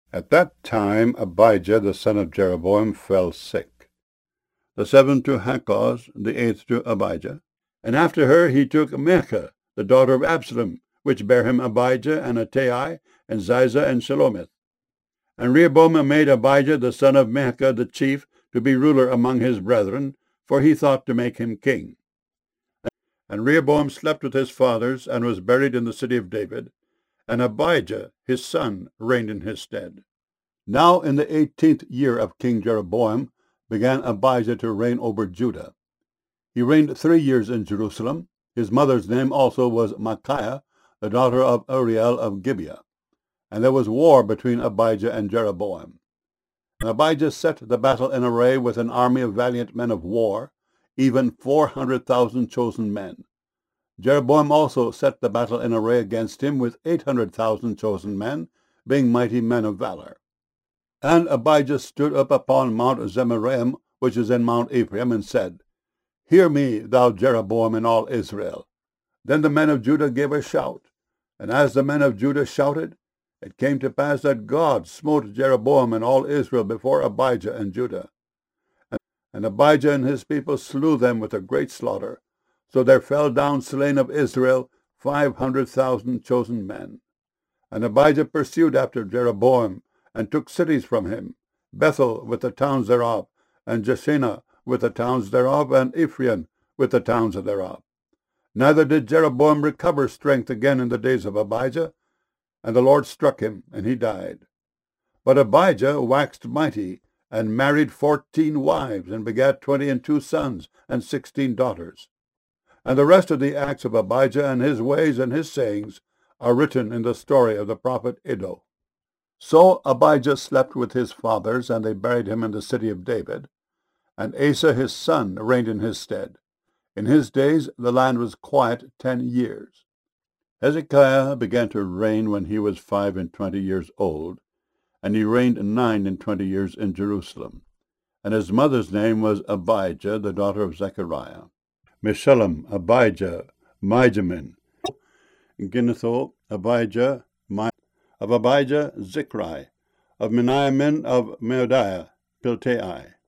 At that time Abijah the son of Jeroboam fell sick. The seventh to Hakkoz, the eighth to Abijah. And after her he took Maachah, the daughter of Absalom, which bare him Abijah, and Attai, and Ziza, and Shelomith. And Rehoboam made Abijah the son of Maachah the chief to be ruler among his brethren, for he thought to make him king. And Rehoboam slept with his fathers, and was buried in the city of David, and Abijah his son reigned in his stead. Now in the 18th year of King Jeroboam began Abijah to reign over Judah. He reigned 3 years in Jerusalem. His mother's name also was Micaiah, the daughter of Uriel of Gibeah. And there was war between Abijah and Jeroboam. And Abijah set the battle in array with an army of valiant men of war, even 400,000 chosen men. Jeroboam also set the battle in array against him with 800,000 chosen men, being mighty men of valor. And Abijah stood up upon Mount Zemaraim, which is in Mount Ephraim, and said, Hear me, thou Jeroboam, and all Israel. Then the men of Judah gave a shout, and as the men of Judah shouted, it came to pass that God smote Jeroboam and all Israel before Abijah and Judah. And Abijah and his people slew them with a great slaughter. So there fell down slain of Israel 500,000 chosen men. And Abijah pursued after Jeroboam, and took cities from him, Bethel with the towns thereof, and Jeshanah with the towns thereof, and Ephraim with the towns thereof. Neither did Jeroboam recover strength again in the days of Abijah, and the Lord struck him, and he died. But Abijah waxed mighty, and married 14 wives, and begat 22 sons, and 16 daughters. And the rest of the acts of Abijah, and his ways and his sayings, are written in the story of the prophet Iddo. So Abijah slept with his fathers, and they buried him in the city of David. And Asa his son reigned in his stead. In his days the land was quiet 10 years. Hezekiah began to reign when he was 25 years old, and he reigned 29 years in Jerusalem. And his mother's name was Abijah, the daughter of Zechariah. Meshullam, Abijah, Mijamin, Ginnetho, Abijah, of Abijah, Zichri, of Meniamin, of Meodiah, Piltai,